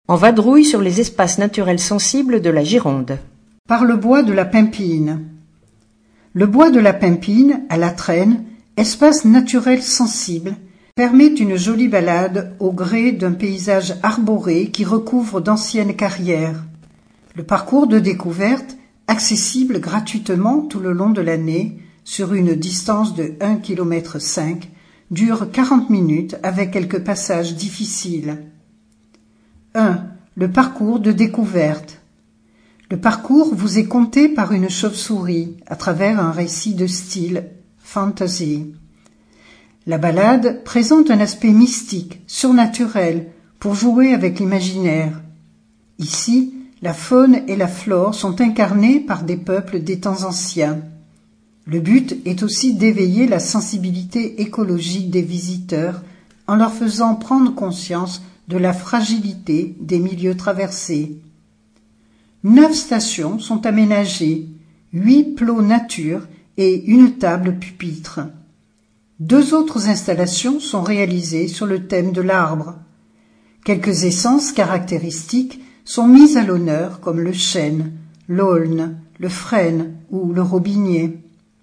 En vadrouille sur les espaces naturels sensibles de la Gironde. Par le bois de la Pimpine. Le bois de la Pimpine, à la Traîne, espace naturel sensible, permet une jolie balade au gré d'un paysage arboré qui recouvre d'anciennes carrières. Le parcours de découverte, accessible gratuitement tout le long de l'année, sur une distance de 1,5 km, dure 40 minutes avec quelques passages difficiles. 1. Le parcours de découverte. Le parcours vous est conté par une chauve-souris à travers un récit de style fantasy. La balade présente un aspect mystique, surnaturel, pour jouer avec l'imaginaire. Ici, la faune et la flore sont incarnées par des peuples des temps anciens. Le but est aussi d'éveiller la sensibilité écologique des visiteurs en leur faisant prendre conscience de la fragilité des milieux traversés. 9 stations sont aménagées, 8 plots nature et une table pupitre. 2 autres installations sont réalisées sur le thème de l'arbre. Quelques essences caractéristiques sont mises à l'honneur comme le chêne, l'aulne, le frêne ou le robinier.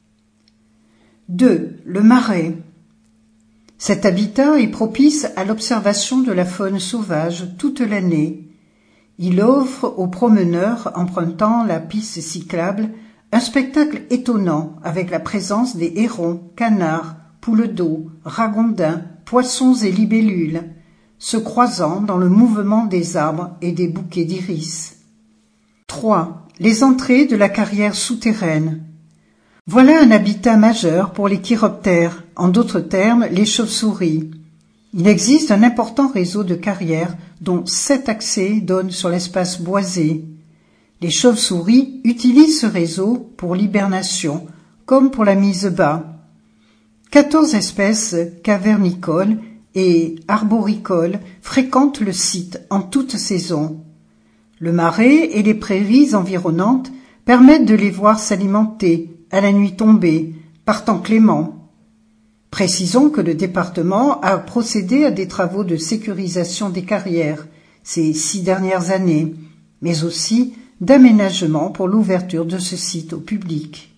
2. Le marais. Cet habitat est propice à l'observation de la faune sauvage toute l'année. Il offre aux promeneurs empruntant la piste cyclable un spectacle étonnant avec la présence des hérons, canards, poules d'eau, ragondins, poissons et libellules, se croisant dans le mouvement des arbres et des bouquets d'iris. 3. Les entrées de la carrière souterraine. Voilà un habitat majeur pour les chiroptères, en d'autres termes les chauves-souris. Il existe un important réseau de carrières dont 7 accès donnent sur l'espace boisé. Les chauves-souris utilisent ce réseau pour l'hibernation, comme pour la mise bas. 14 espèces cavernicoles et arboricoles fréquentent le site en toute saison. Le marais et les prairies environnantes permettent de les voir s'alimenter à la nuit tombée, par temps clément. Précisons que le département a procédé à des travaux de sécurisation des carrières ces 6 dernières années, mais aussi d'aménagement pour l'ouverture de ce site au public.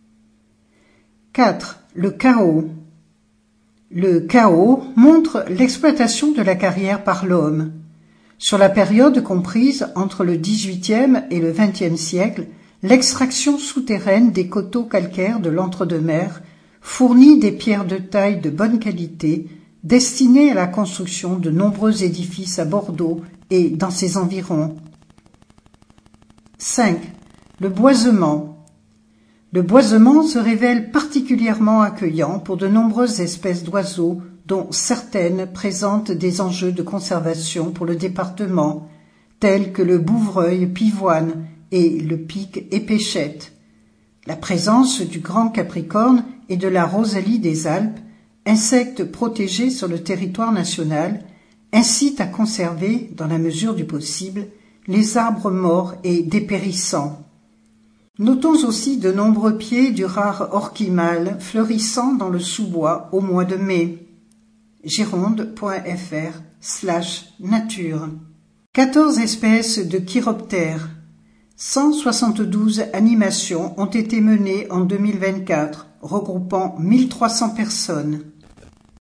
4. Le chaos. Le chaos montre l'exploitation de la carrière par l'homme. Sur la période comprise entre le XVIIIe et le XXe siècle, l'extraction souterraine des coteaux calcaires de l'entre-deux-mers fournit des pierres de taille de bonne qualité destinées à la construction de nombreux édifices à Bordeaux et dans ses environs. 5. Le boisement. Le boisement se révèle particulièrement accueillant pour de nombreuses espèces d'oiseaux, dont certaines présentent des enjeux de conservation pour le département, tels que le bouvreuil pivoine et le pic épéchette. La présence du grand capricorne et de la rosalie des Alpes, insectes protégés sur le territoire national, incite à conserver, dans la mesure du possible, les arbres morts et dépérissants. Notons aussi de nombreux pieds du rare orchimale fleurissant dans le sous-bois au mois de mai. gironde.fr/nature. 14 espèces de chiroptères. 172 animations ont été menées en 2024, regroupant 1300 personnes.